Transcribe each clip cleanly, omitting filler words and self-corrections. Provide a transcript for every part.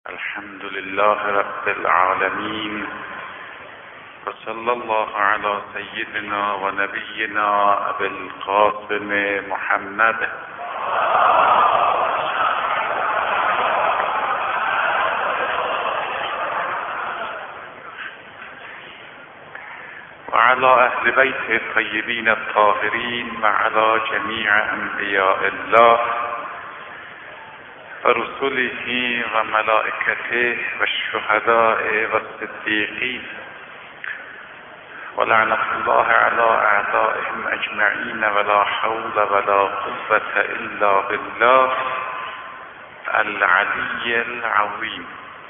الحمد لله رب العالمين وصلى الله على سيدنا ونبينا أبي القاسم محمد وعلى أهل بيته الطيبين الطاهرين وعلى جميع أنبياء الله ورسله وملائكته والشهداء والصديقين ولعنة الله على أعدائهم أجمعين ولا حول ولا قوة إلا بالله العلی العظیم.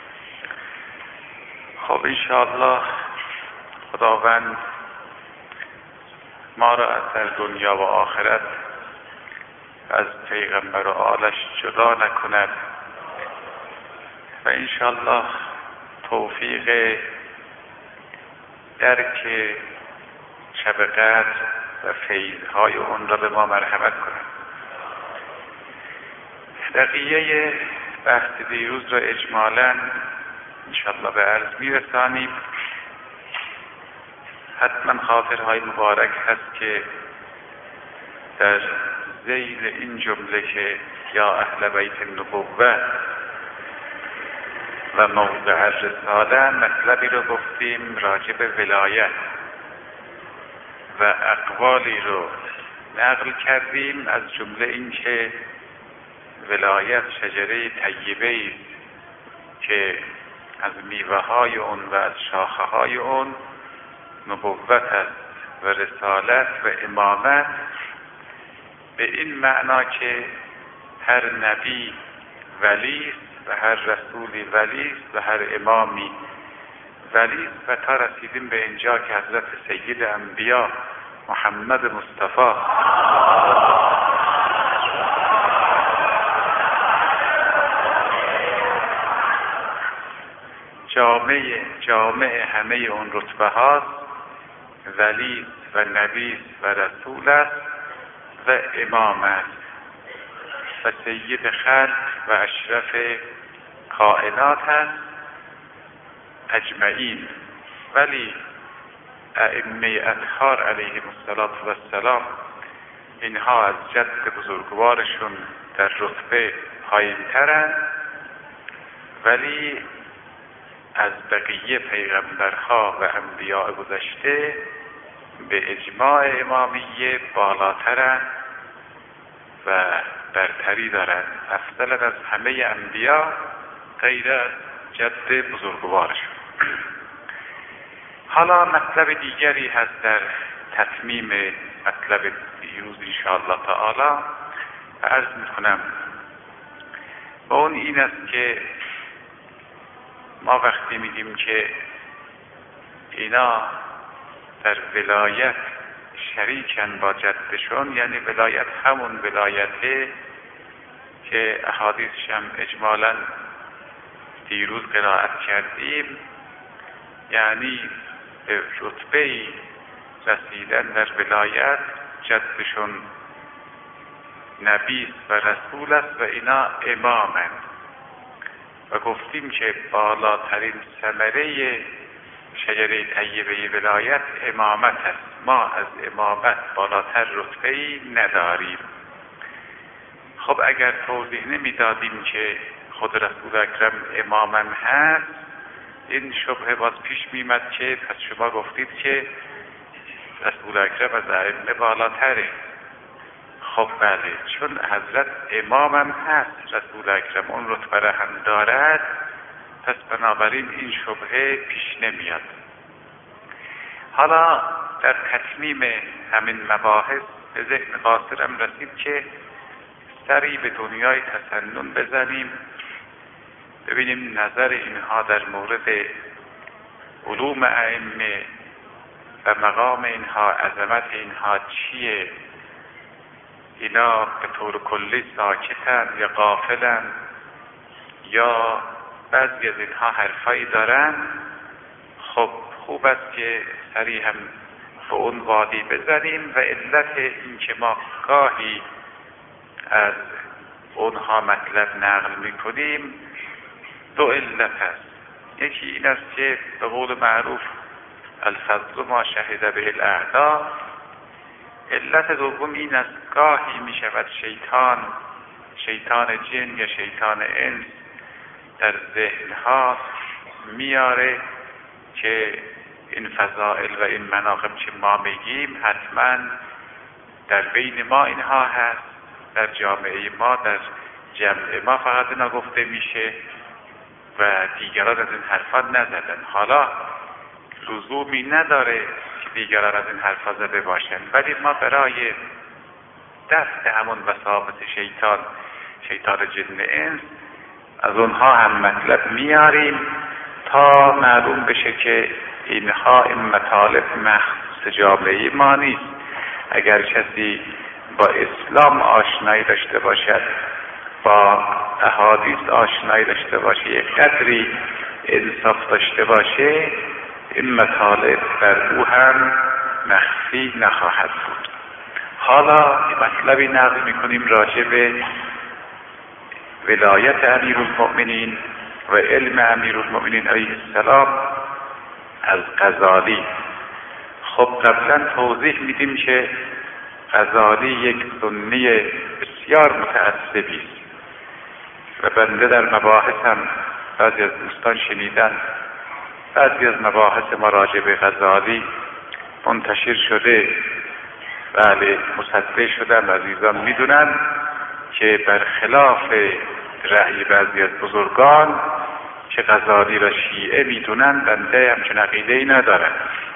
خب انشاءالله خداوند ما را از در دنیا و آخرت از پیغمبر و آلش جدا نکند و انشاءالله توفیق درک شب قدر و فیضهای اون را به ما مرحمت کند. بقیه بحث دیروز را اجمالاً انشاءالله به عرض میرسانیم. حتما خاطرهای مبارک هست که در ذیل این جمله که یا اهل بیت النبوه و موضع الرساله مطلبی رو گفتیم راجع به ولایت و اقوالی رو نقل کردیم، از جمله این که ولایت شجره طیبه است که از میوه های اون و از شاخه های اون نبوت است و رسالت و امامت، به این معنا که هر نبی ولی است و هر رسولی ولی است و هر امامی ولی است و تا رسیدیم به اینجا که حضرت سید انبیا محمد مصطفی جامع همه اون رتبه هاست، ولی و نبی و رسول است و امام است و سید خلق و اشرف کائنات است اجمعین. ولی ائمه اطهار علیهم السلام اینها از جد بزرگوارشون در رتبه پایین ترند، ولی از بقیه پیغمبرها و انبیاء گذشته به اجماع امامیه بالاترند و برتری دارند، افضل از همه انبیا غیر از جد بزرگوارشون. حالا مطلب دیگری هست در تتمیم مطلب دیروز انشاءالله تعالی عرض میکنم و اون این است که ما وقتی میگیم که اینا در ولایت شریکن با جدشون، یعنی ولایت همون ولایته که احادیثش هم اجمالاً دیروز قرائت کردیم، یعنی به رتبه رسیدن در ولایت جدشون نبی و رسول است و اینا امامند و گفتیم که بالاترین ثمره شجره طیبه ولایت امامت است. ما از امامت بالاتر رتبه‌ای نداریم. خب اگر توضیح نمیدادیم که خود رسول اکرم امامم هست، این شبهه باز پیش میمد که پس شما گفتید که رسول اکرم از ائمه بالاتره. خب بله، چون حضرت امامم هست رسول اکرم اون رتبه را هم دارد، پس بنابراین این شبهه پیش نمیاد. حالا در تتمیم همین مباحث به ذهن قاصرم رسید که سری به دنیای تسنن بزنیم، ببینیم نظر اینها در مورد علوم ائمه و مقام اینها، عظمت اینها چیه. اینا به طور کلی ساکتن یا غافلن یا بعضی از اینها حرفایی دارن. خب خوب است که سری هم به اون وادی بزنیم و علت این که ما گاهی از اونها مطلب نقل میکنیم دو علت است. یکی این است که به قول معروف الفضل ما شهد به الاعدا. علت دوم این است گاهی می شود شیطان جن یا شیطان انس در ذهنها میاره که این فضائل و این مناقب که ما میگیم حتما در بین ما اینها هست، در جامعه ما، در جمع ما فقط اینا گفته میشه و دیگران از این حرفا نزدن. حالا لزومی نداره که دیگران از این حرفا زده باشن، ولی ما برای دفع همون وساوس شیطان جن انس از اونها هم مطلب میاریم تا معلوم بشه که اینها این مطالب مخصوص جامعه ما نیست. اگر کسی با اسلام آشنایی داشته باشد، با احادیث آشنایی داشته باشه، یک قدری انصاف داشته باشه، این مطالب بر او هم مخفی نخواهد بود. حالا مطلبی نقل میکنیم راجع به ولایت امیرالمؤمنین و علم امیرالمؤمنین علیه السلام از غزالی. خب قبلا توضیح میدیم که غزالی یک سنی بسیار متعصبی است و بنده در مباحثم بعضی از دوستان شنیدن، بعضی از مباحث ما راجع به غزالی منتشر شده، بله مصدق شدن، عزیزان میدونن که برخلاف رأی بعضی از بزرگان که غزالی را شیعه میدونن، بنده همچون عقیده‌ای ندارم.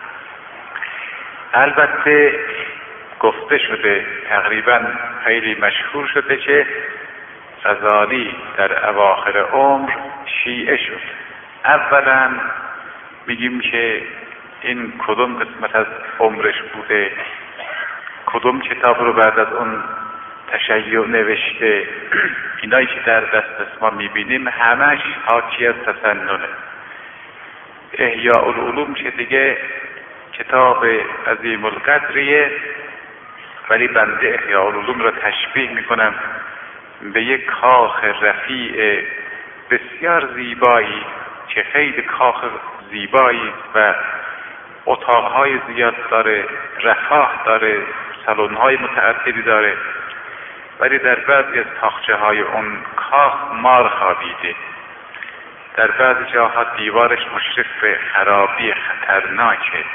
البته گفته شده، تقریبا خیلی مشهور شده که غزالی در اواخر عمر شیعه شد. اولا میگیم که این کدوم قسمت از عمرش بوده، کدوم کتاب رو بعد از اون تشیع نوشته، اینایی که در دست ما میبینیم همش حاکی از تسننه. احیاء العلوم که دیگه کتاب عظیم القدریه، ولی بنده احیاء العلوم را تشبیه میکنم به یک کاخ رفیع بسیار زیبایی که خیلی کاخ زیبایی و اتاقهای زیاد داره، رفاه داره، سالن‌های متعددی داره، ولی در بعضی از تاقچه‌های اون کاخ مار خوابیده، در بعضی جاها دیوارش مشرف به خرابی خطرناکه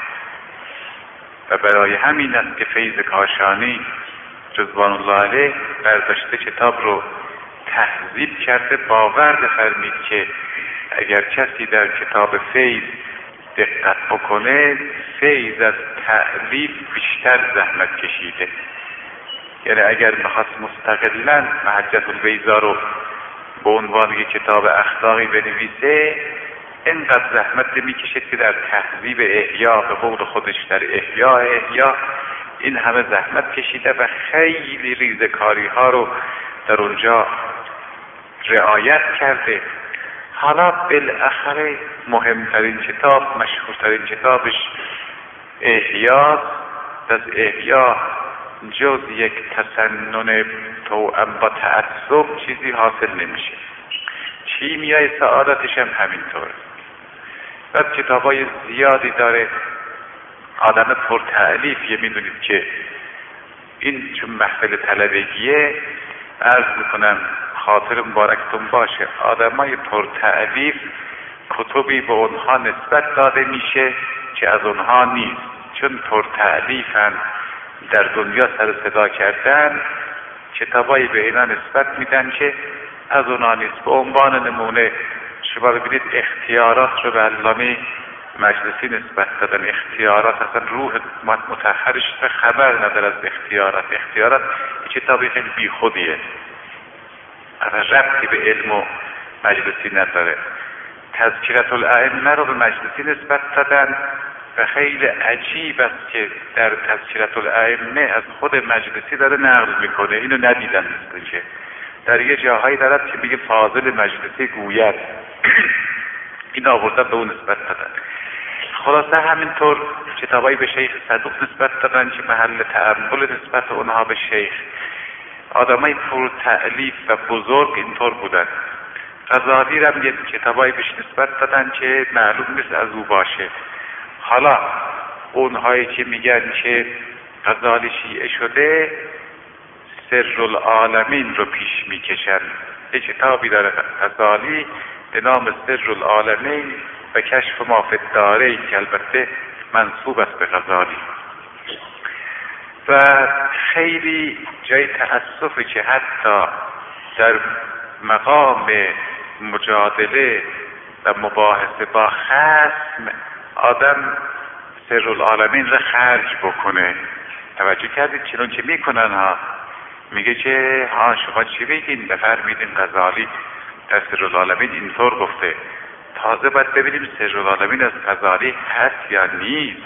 و برای همین است که فیض کاشانی رضوان الله علیه برداشته کتاب رو تهذیب کرده. باور بفرمید که اگر کسی در کتاب فیض دقت بکنه، فیض از تألیف بیشتر زحمت کشیده. یعنی اگر میخواست مستقلاً محجة البیضا رو به عنوان یک کتاب اخلاقی بنویسه، اینقدر زحمت میکشد که در تهذیب احیا، به قول خودش در احیا این همه زحمت کشیده و خیلی ریزکاری ها رو در اونجا رعایت کرده. حالا بالاخره مهمترین کتاب، مشهورترین کتابش احیاست. از احیا جز یک تسنن توأم با تعصب چیزی حاصل نمیشه. کیمیای سعادتش هم همینطوره. بعد کتابای زیادی داره، آدم پرتألیفیه. میدونید که این چون محفل طلبگیه، عرض میکنم خاطر مبارکتون باشه، آدمای پرتألیف کتبی به اونها نسبت داده میشه که از اونها نیست، چون پرتألیفن، در دنیا سر صدا کردن، کتابایی به اینا نسبت میدن که از اونها نیست. به عنوان نمونه شما ببینید اختیارات رو به علامه مجلسی نسبت دادن. اختیارات اصلا روح مطهرش خبر نداره از اختیارات. اختیارات کتابی خیلی بی خودیه، اصلا ربطی به علم و مجلسی نداره. تذکرة الائمه رو به مجلسی نسبت دادن و خیلی عجیب است که در تذکرة الائمه از خود مجلسی داره نقل میکنه. اینو ندیدن مثل که در یه جاهایی دارد که میگه فاضل مجلسی گوید. این آوردن به اون نسبت دادن. خلاصه همینطور کتابایی به شیخ صدوق نسبت دادن که محل تأمل نسبت اونها به شیخ. آدمای پر تألیف و بزرگ اینطور بودن. غزالی را یه کتابایی بهش نسبت دادن که معلوم نیست از او باشه. حالا اونهایی که میگن که غزالی شیعه شده سرالعالمین رو پیش میکشن. یه کتابی داره غزالی به نام سرالعالمین و کشف ما فی الدارین که البته منسوب است به غزالی. و خیلی جای تأسفه که حتی در مقام مجادله و مباحثه با خصم آدم سرالعالمین را خرج بکنه. توجه کردید چنون که میکنن ها، میگه که ها شما چی بگین؟ بفرمایید غزالی در سرالعالمین اینطور گفته. تازه باید ببینیم سرالعالمین از غزالی هست یا نیست.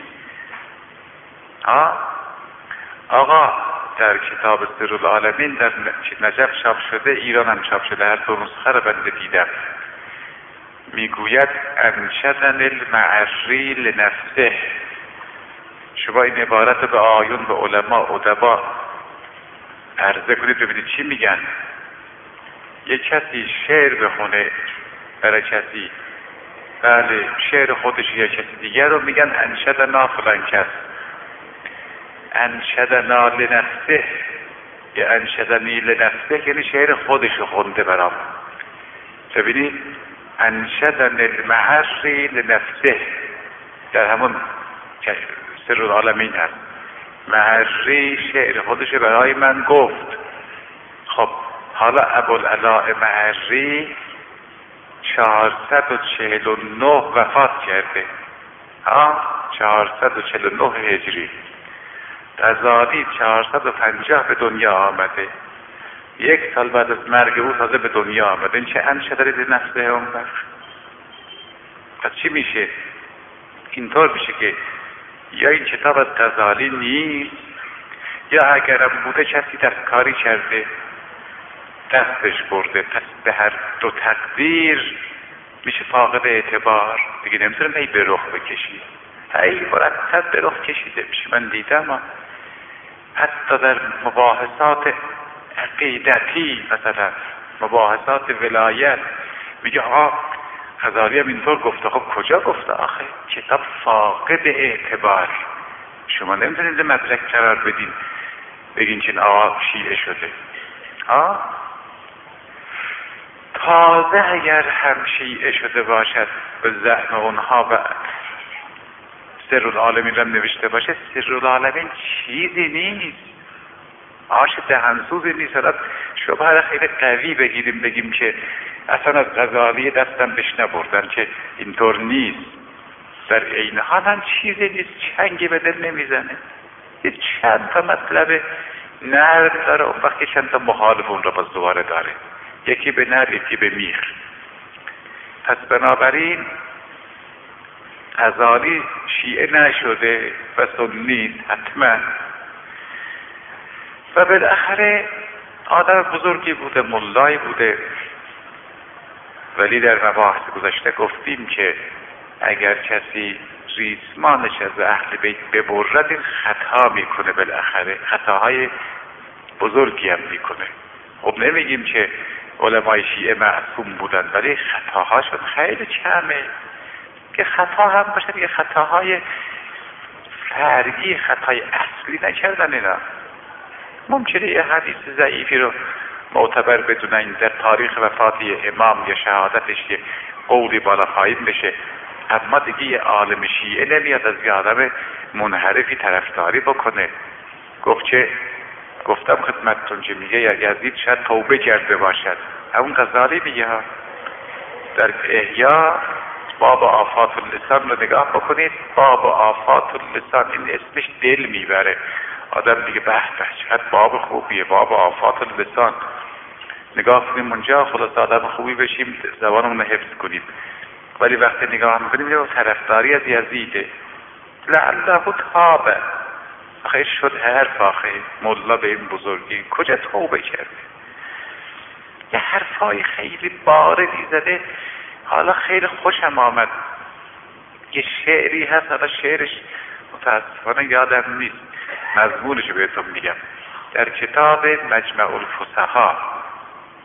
آقا در کتاب سرالعالمین در نجف چاپ شده، ایران هم چاپ شده، هر دو نسخه رو بنده دیدم. میگوید انشدن المعری لنفسه. شما این عبارت به آیون، به علما، ادبا عرضه کنید ببینید چی میگن. یک کسی شعر بخونه برای کسی، بله شعر خودش یا کسی دیگر رو میگن انشدنا فلان کس، انشدنا لنفسه یا انشدنی لنفسه، یعنی شعر خودش رو خونده برام. ببینید انشدن المعری لنفسه در همون سرالعالمین هست. معری شعر خودش برای من گفت. خب حالا ابوالعلاء معری 449 وفات کرده، 449 هجری. غزالی 450 به دنیا آمده، 1 سال بعد از مرگ او تازه به دنیا آمده. این چه انشدن لنفسه اون وقت؟ پس چی میشه؟ اینطور میشه که یا این کتاب از غزالی نیست، یا اگرم بوده کسی دستکاری کرده دستش برده. پس به هر دو تقدیر میشه فاقد اعتبار دیگه. نمیتونم هی به رخ بکشید، هی مرتب به رخ کشیده میشه. من دیدم حتی در مباحثات عقیدتی، مثلا مباحثات ولایت، میگه غزالی هم اینطور گفته. خب کجا گفته آخه؟ کتاب فاقد اعتبار. شما نمیتونید مدرک قرار بدین بگین که آقا شیعه شده. تازه اگر هم شیعه شده باشد به زعم اونها و سرالعالمین را نوشته باشه، سرالعالمین چیزی نیست، آش دهنسوزی نیست. حالا شبه خیلی قوی بگیریم بگیم که اصلا از غزالی دستم بهش نبردن، که اینطور نیست. در عین حال هم چیزی نیست، چنگی به دل نمیزنه. یه چند تا مطلب نرد داره، اون وقت چند تا مخالف اون را باز دوباره داره، یکی به نرد یکی به میخ. پس بنابراین غزالی شیعه نشده و سنی حتما. و بالاخره آدم بزرگی بوده، ملایی بوده. ولی در مباحث گذشته گفتیم که اگر کسی ریسمانش از اهل بیت ببرد این خطا میکنه، بالاخره خطاهای بزرگی هم میکنه. خب نمیگیم که علمای شیعه معصوم بودن، ولی خطاهاشون خیلی کمه. که خطا هم باشه دیگه، خطاهای فرعی، خطای اصلی نکردن اینا. ممکنه یه حدیث ضعیفی رو معتبر بدونن، در تاریخ وفات امام یا شهادتش یه قولی بالا پایین بشه، اما دیگه یه عالم شیعه نمیاد از یه آدم منحرفی طرفداری بکنه. گفتم خدمتتون که میگه یزید شاید توبه کرده باشد. همون غزالی میگه ها. در احیا باب آفات اللسان رو نگاه بکنید. باب آفات اللسان، این اسمش دل میبره آدم دیگه. به چقدر باب خوبیه، باب آفات اللسان. نگاه کنیم اونجا، خلاص آدم خوبی بشیم، زبانمون رو حفظ کنیم. ولی وقتی نگاه میکنیم یه طرفداری از یزیده. لعله تابه. آخه شد حرف، آخه مولا به این بزرگی کجا توبه کرده؟ یه حرفای خیلی باردی زده. حالا خیلی خوشم آمد، یه شعری هست، حالا شعرش متاسفانه یادم نیست، مضمونش بهتون میگم. در کتاب مجمع الفصحا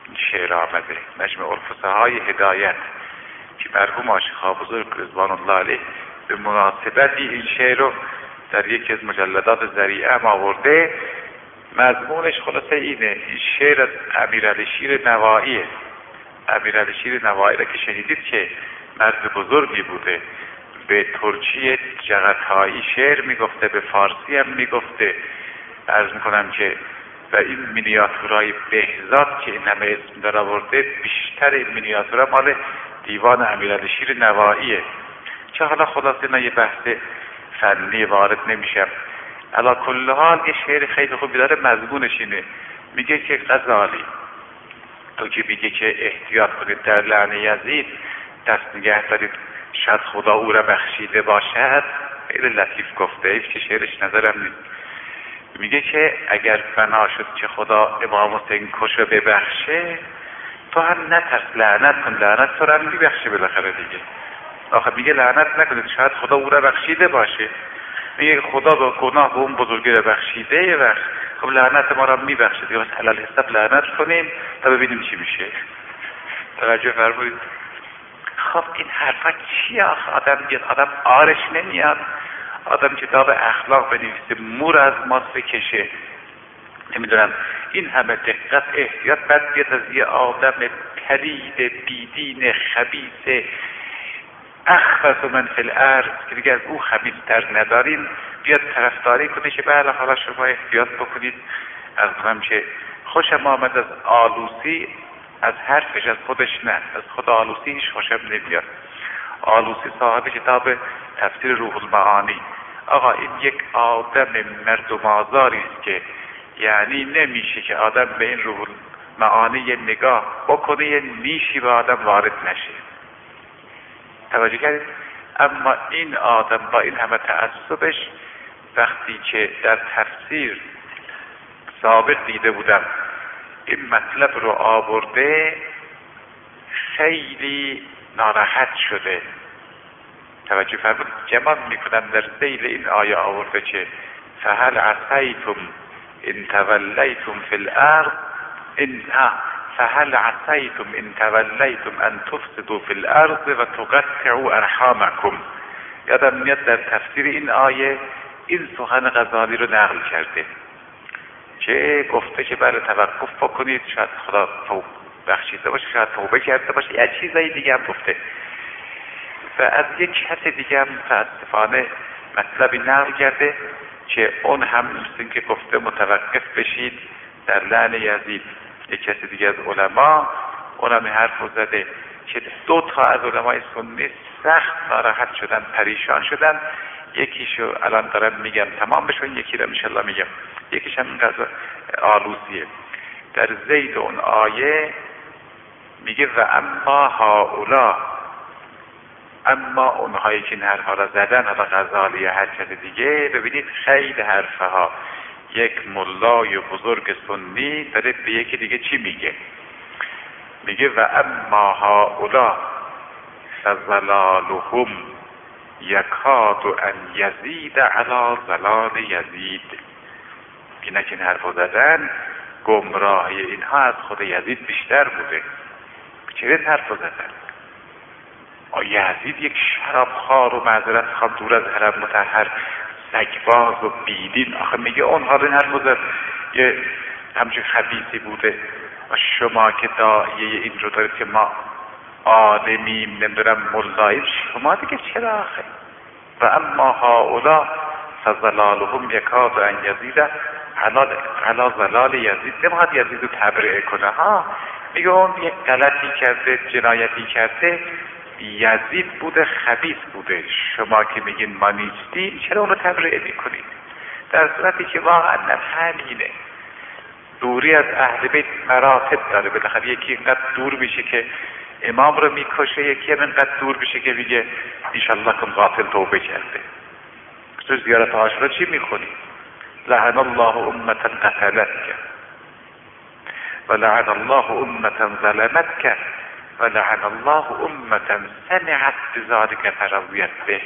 این شعر آمده، مجمع الفصحای هدایت که مرحوم عاشق‌ها بزرگ رضوان الله علیه به مناسبتی این شعر رو در یکی از مجلدات ذریعه هم آورده. مضمونش خلاصه اینه، این شعر از امیرعلی شیر نواییه. امیرعلی شیر نوایی را که شنیدید که مرد بزرگی بوده، به ترکی جغتایی شعر میگفته، به فارسی هم میگفته. عرض میکنم که و این مینیاتورای بهزاد که این همه اسم در آورده، بیشتر این مینیاتورا مال دیوان امیرعلی شیر نواییه. چه حالا خلاصه من یه بحث فنی وارد نمیشم. علا کل حال یه شعر خیلی خوبی داره، مضمونش اینه، میگه که غزالی تو که میگه که احتیاط کنید در لعن یزید، دست نگه دارید شاید خدا او را بخشیده باشد. خیلی لطیف گفته، ایف که شعرش نظرم نیست. میگه که اگر بنا شد که خدا امام حسین کش رو ببخشه، تو هم نترس، لعنت کن، لعنت تو رو هم میبخشه بالاخره دیگه. آخه میگه لعنت نکنید شاید خدا او را بخشیده باشه. میگه خدا به گناه به اون بزرگی را بخشیده یه وقت، خب لعنت ما را میبخشه دیگه، بس حلال حساب لعنت کنیم تا ببینیم چی میشه. توجه فرمایید. خب این حرفا چیه آخه؟ آدم بیاد، آدم آرش نمیاد، آدم کتاب اخلاق بنویسه، مور از ماست بکشه، نمیدونم این همه دقت احتیاط، بعد بیاد از یه آدم پلید بیدین خبیث اخبث من فی الارض که دیگه از او خبیث‌تر نداریم بیاد طرفداری کنه که بله حالا شما احتیاط بکنید. از هم که خوشم آمد از آلوسی، از حرفش، از خودش نه، از خود آلوسی هیچ خوشم نمیاد. آلوسی صاحب کتاب تفسیر روح المعانی. آقا این یک آدم مردم آزاری است که یعنی نمیشه که آدم به این روح المعانی یه نگاه بکنه، یه نیشی به آدم وارد نشه. توجه کردید؟ اما این آدم با این همه تعصبش وقتی که در تفسیر سابق دیده بودم این مطلب رو آورده، خیلی ناراحت شده. توجه فرمودید؟ گمان میکنم در ذیل این آیه آورده که فهل عصیتم ان تولیتم فی الارض فهل عصیتم ان تولیتم ان تفسدوا فی الارض و تقطعوا ارحامکم. یادم میاد در تفسیر این آیه این سخن غزالی رو نقل کرده که گفته که بله توقف بکنید، شاید خدا بخشیده باشه، شاید توبه کرده باشه، یه چیزایی دیگه هم گفته. و از یک کس دیگه هم متاسفانه مطلبی نقل کرده که اون هم مثل که گفته متوقف بشید در لعن یزید. یک کسی دیگه از علما اونم حرف رو زده که 2 تا از علمای سنی سخت ناراحت شدن، پریشان شدن. یکیشو الان دارم میگم تمام بشون، یکی رو انشالله میگم. یکیش هم آلوسیه. در ذیل اون آیه میگه و اما هؤلاء، اما اونهایی که این حرفها را زدن، حالا غزالی یا هر کس دیگه، ببینید خیلی حرفه ها. یک ملای بزرگ سنی داره به یکی دیگه چی میگه؟ میگه و اما هؤلاء فضلالهم یکاد ان یزید علی ضلال یزید. اینا که این حرفو زدن گمراهی اینها از خود یزید بیشتر بوده. چرا این حرفو زدن؟ یزید یک شرابخوار و معذرت خواهم دور از حرم مطهر، سگباز و بیدین. آخه میگه اونها رو این حرفو زد یه همچون خبیثی بوده. و شما که دایه این رو دارید که ما آدمیم، نمیدونم ملاییم، شما دیگه چرا آخه؟ و اما هؤلاء فضلالهم یکاد ان یزید علی ضلال یزید. نمیخواد یزید رو تبرئه کنه ها، میگه اون یک غلطی کرده، جنایتی کرده، یزید بوده، خبیث بوده. شما که میگین ما نیستیم، چرا اونو تبرئه میکنید؟ در صورتی که واقعا همینه. دوری از اهل بیت مراتب داره. بالاخره یکی اینقدر دور میشه که امام رو میکشه، یکی هم اینقدر دور میشه که میگه انشالله کن قاتل توبه کرده. تو زیارت عاشورا چی میخونی؟ لعن الله امتا قتلتک و لعن الله امتا ظلمتک و لعن الله امتا سمعت بذلک فرضیت به.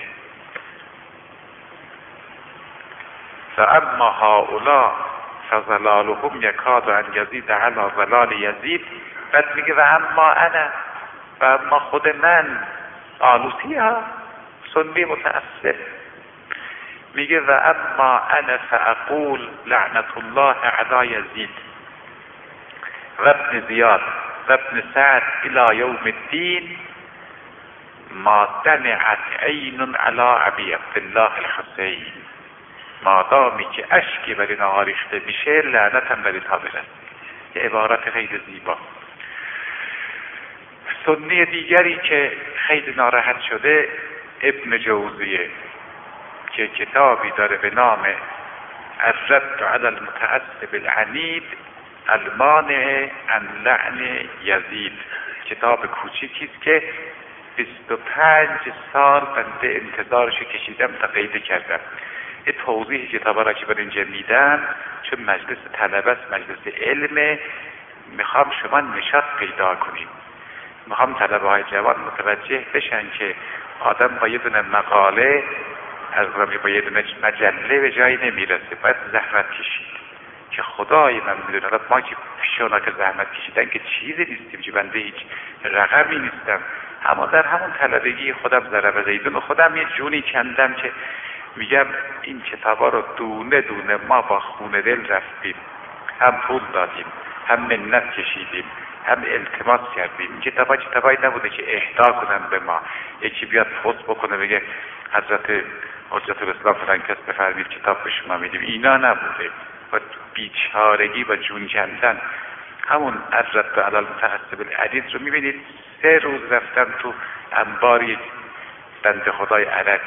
فاما هؤلاء فضلالهم یکاد ان یزید علی ضلال یزید. بعد میگه و اما انا، و اما خود من، آلوسی ها، سنی متعصب، میگه و اما انا فاقول لعنت الله علی یزید و ابن زیاد و ابن سعد الى یوم الدین ما دمعت عین علی ابی عبدالله الحسین. مادامی که اشکی بر اینها ریخته میشه لعنتم بر اینها برسه. یه عبارت خیلی زیبا. سنی دیگری که خیلی ناراحت شده ابن جوزیه که کتابی داره به نام الرد علی المتعصب العنید المانع عن لعن یزید. کتاب کوچیکیست که 25 سال بنده انتظارش کشیدم تا پیدا کردم. یه توضیح کتاب را که بر اینجا میدم، چون مجلس طلبه است، مجلس علم، میخوام شما نشاط پیدا کنید. میخوام طلبه های جوان متوجه بشن که آدم با یه دونه مقاله از با یه دونه مجله به جایی نمیرسه، باید زحمت کشید که خدای من میدونه. ما که پیش اونا که زحمت کشیدن که چیزی نیستیم، که بنده هیچ رقمی نیستم، اما در همون طلبگی خودم ضرب زیدون خودم یه جونی کندم که میگم این کتابا رو دونه دونه ما با خون دل رفتیم، هم پول دادیم، هم منت کشیدیم، هم التماس کردیم. کتابایی نبوده که اهدا کنن به ما، یکی بیاد پست بکنه بگه حضرت الاسلام فلان کس بفرمید کتاب به شما میدیم. اینا نبوده. با بیچارگی و جون کندن. همون الرد علی المتعصب العنید رو میبینید 3 روز رفتم تو انباری بنده خدای عربی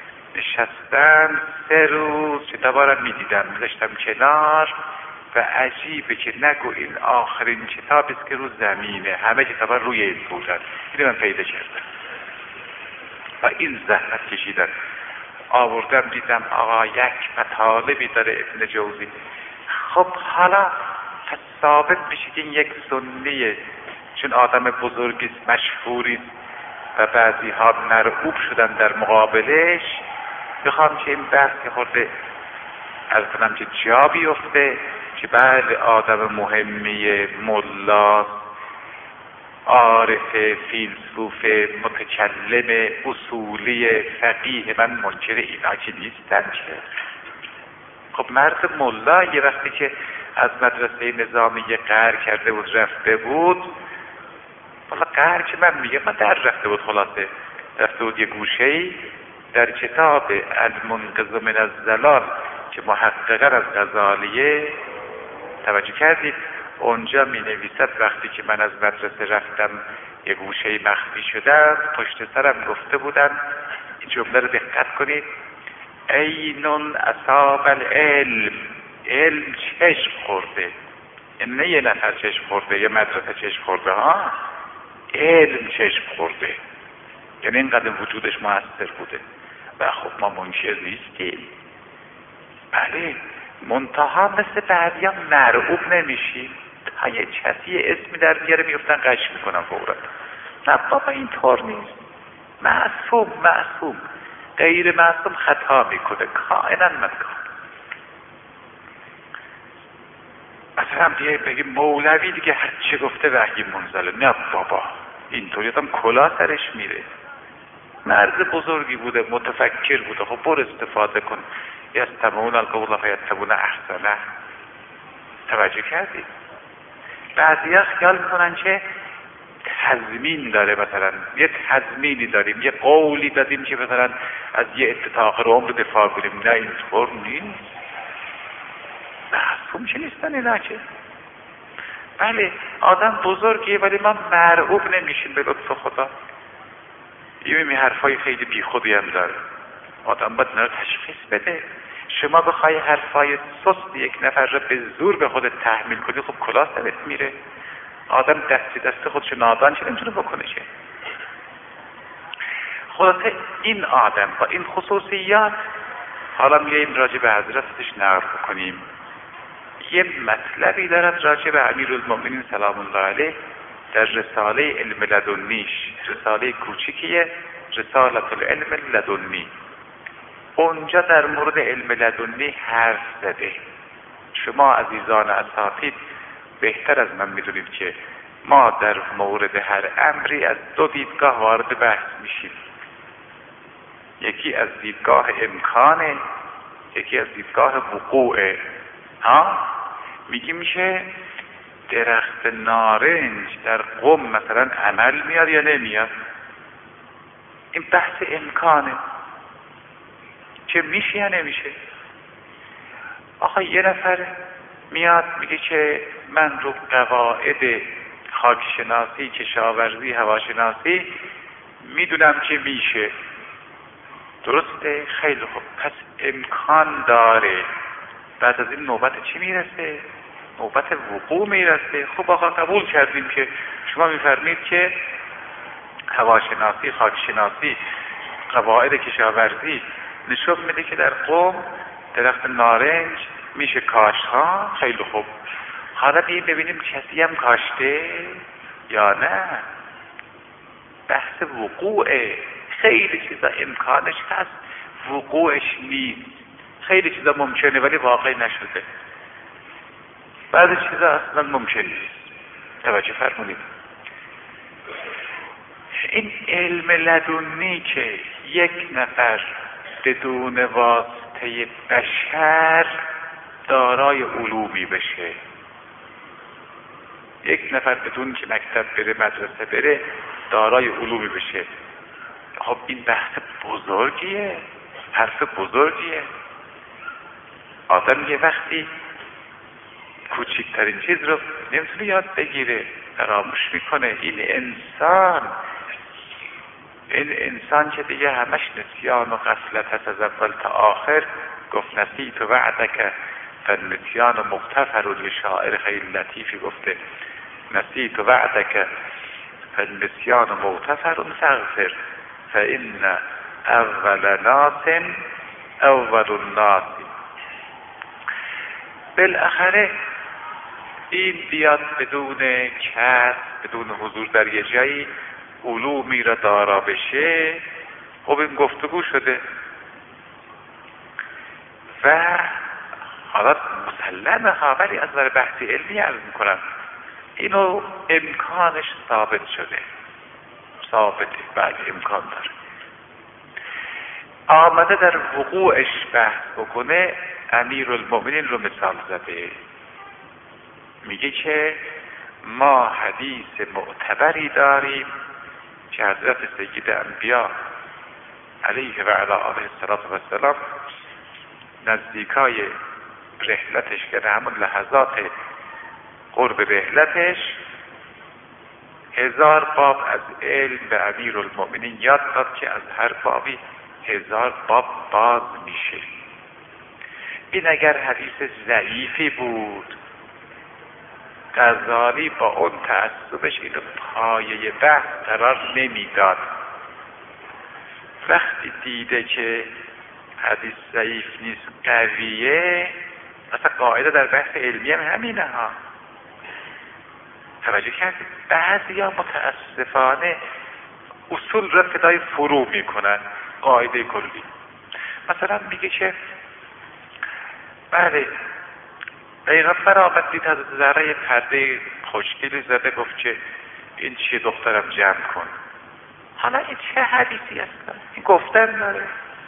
نشستم، 3 روز کتابا رو میدیدم، میذاشتم کنار و عجیبه که نگو این آخرین کتابی است که رو زمینه، همه کتابا روی این بودن. اینو من پیدا کردم و این زحمت کشیدن. آوردم دیدم آقا یک مطالبی داره ابن جوزی. خب حالا پس ثابت بشید این یک سنیه، چون آدم بزرگیست، مشهوریست و بعضی ها مرعوب شدن در مقابلش. میخوام که این بحث خورده از کنم که جا بیفته که بله آدم مهمیه، ملاست، عارف، فیلسوف، متکلم، اصولی، فقیه. من منکر اینا که نیستم که. خب مرد ملا یه وقتی که از مدرسه نظامیه قهر کرده بود رفته بود، والا قهر که من میگم من در رفته بود، خلاصه رفته بود یه گوشه‌ای در کتاب المنقذ من الضلال که محققاً از غزالیه، توجه کردید اونجا می نویسد وقتی که من از مدرسه رفتم یه گوشه مخفی شدم، پشت سرم گفته بودن، این جمله رو دقت کنید، عینٌ اصاب العلم، علم چشم خورده. یعنی نه یه نفر چشم خورده، یه مدرسه چشم خورده، ها، علم چشم خورده، یعنی اینقدر وجودش موثر بوده. و خب ما منکر نیستیم، بله، منتها مثل بعضی ها مرعوب نمیشیم. تا یه کسی یه اسمی در بیاره میفتن قش میکنن فورا. نه بابا این طور نیست. معصوم غیر معصوم خطا میکنه، کائنا مکان. مثلا بیایی بگی مولوی دیگه هر چه گفته وحی منزله. نه بابا اینطوری آدم کلا سرش میره. مرد بزرگی بوده، متفکر بوده، خب برو استفاده کن. یستمعون القول فیتبعون احسنه. توجه کردید؟ بعضیا خیال میکنن که تضمین داره، مثلا یه تضمینی داریم، یه قولی دادیم که مثلا از یه اتفاق رو عمر دفاع کنیم. نه اینطور نیست. معصوم چه نیستن اینا که. بله آدم بزرگیه ولی ما مرعوب نمیشیم به لطف خدا. این حرفای خیلی بی خودی هم داره. آدم باید اینا رو تشخیص بده. شما بخوای حرفای سست یک نفر رو به زور به خودت تحمیل کنی، خب کلا سرت میره. آدم دست خودش نادان چه نمیتونه بکنه چه. خلاصه این آدم با این خصوصیات، حالا میاییم راجع به حضرتش نقل بکنیم. یه مطلبی دارد راجع به امیرالمؤمنین سلام الله علیه در رساله علم لدنیش، رساله کوچیکیه، رسالة العلم لدنی. اونجا در مورد علم لدنی حرف زده. شما عزیزان اساتید بهتر از من میدونید که ما در مورد هر امری از دو دیدگاه وارد بحث میشیم. یکی از دیدگاه امکانه، یکی از دیدگاه وقوعه. میگی میشه درخت نارنج در قم مثلا عمل میاد یا نمیاد؟ این بحث امکانه، چه میشه یا نمیشه. آخه یه نفر میاد میگه که من رو قواعد خاکشناسی، کشاورزی، هواشناسی میدونم که میشه. درسته؟ خیلی خوب، پس امکان داره. بعد از این نوبت چی میرسه؟ نوبت وقوع میرسه. خب آقا قبول کردیم که شما میفرمید که هواشناسی، خاکشناسی، قواعد کشاورزی نشون میده که در قم درخت نارنج میشه کاشت ها. خیلی خوب، حالا ببینیم کسی هم کاشته یا نه. بحث وقوعه. خیلی چیزا امکانش هست، وقوعش نیست. خیلی چیزا ممکنه ولی واقع نشده. بعضی چیزا اصلا ممکن نیست. توجه فرمونید. این علم لدنی که یک نفر بدون واسطه بشر دارای علومی بشه، یک نفر بدون که مکتب بره، مدرسه بره، دارای علومی بشه، خب این بحث بزرگیه، حرف بزرگیه. آدم یه وقتی کوچکترین چیز رو نمیتونه یاد بگیره، فراموش میکنه. این انسان که دیگه همش نسیان و غفلت هست از اول تا آخر. گفت نسیت وعدک فالنسیان مغتفر. یه شاعر خیلی لطیفی گفته نسیت وعدک فالنسیان مغتفر فاغفر فإن اول ناس اول الناس. بالاخره این بیاد بدون کسب، بدون حضور در یه جایی، علومی را دارا بشه. خب این گفتگو شده و حالا مسلمه ها، ولی از نظر بحث علمی عرض میکنم اینو امکانش ثابت شده. ثابته، بله امکان داره. آمده در وقوعش بحث بکنه. امیرالمؤمنین رو مثال زده، میگه که ما حدیث معتبری داریم که حضرت سید انبیا علیه و علی آله السلام نزدیکای رحلتش که همون لحظات قرب رحلتش 1000 باب از علم به امیرالمؤمنین یاد داد که از هر بابی 1000 باب باز میشه. این اگر حدیث ضعیفی بود، غزالی با اون تعصبش اینو پایه بحث قرار نمیداد. وقتی دیده که حدیث ضعیف نیست، قویه، مثلا قاعده در بحث علمی هم همینه ها. توجه کردید؟ بعضی ها متاسفانه اصول را فدای فرو میکنن. قاعده کلی مثلا میگه که بله پیغمبر آمد دید حضرت زهرا یه پرده خوشگلی زده، گفت که این چیه دخترم جمع کن. حالا این چه حدیثی هست؟ این گفتن داره.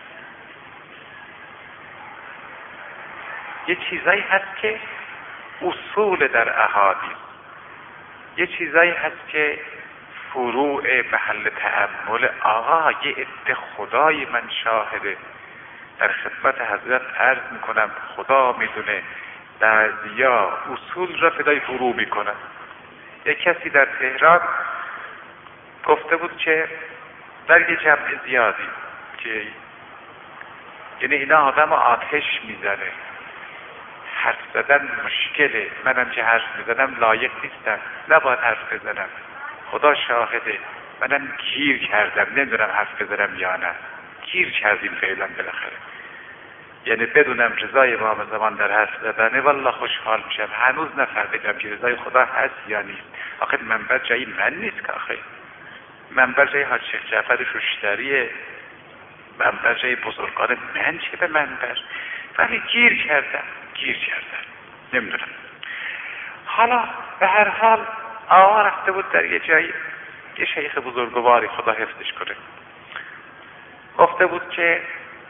یه چیزایی هست که اصول در احادیث، یه چیزایی هست که فروع محل تأمل. آقا یه عده خدای من شاهده، در خدمت حضرت عرض میکنم خدا میدونه بعضیا اصول را فدای فروع میکنن. یک کسی در تهران گفته بود که در یه جمع زیادی که یعنی اینا آدم آتش میزنه، حرف زدن مشکله، منم که حرف میزنم لایق نیستم، نباید حرف بزنم، خدا شاهده منم گیر کردم، نمیدونم حرف بزنم یا نه، گیر کردیم فعلا بالاخره. یعنی بدونم رضای امام زمان در حرف زدنه والله خوشحال میشم. هنوز نفهمیدم که رضای خدا هست یا نیست. آخه منبر جایی من نیست که، آخه منبر جای حاج شیخ جعفر شوشتریه، منبر جای بزرگان من چه به منبر. ولی گیر کردم نمیدونم. حالا به هر حال آقا رفته بود در یه جایی، یه شیخ بزرگواری خدا حفظش کنه، گفته بود که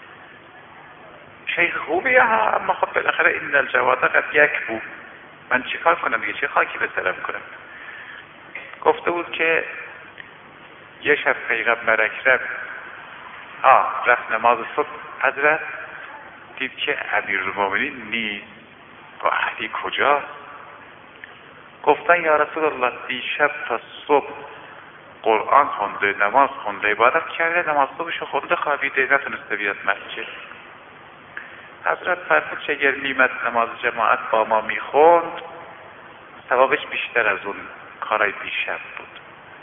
شیخ خوبیه ها، اما خب بالاخره این الجواد قد یک بود، من چیکار کنم دیگه، چه خاکی به سرم کنم. گفته بود که یه شب پیغمبر اکرم رفت نماز صبح، حضرت دید که امیرالمومنین نیست، با علی کجاست؟ گفتن یا رسول الله دیشب تا صبح قرآن خونده، نماز خونده، عبادت کرده، نماز صبحشو خونده، خوابیده، نتونسته بیاد مسجد. حضرت فرمود اگر میمد نماز جماعت با ما میخوند ثوابش بیشتر از اون کارای دیشب بود.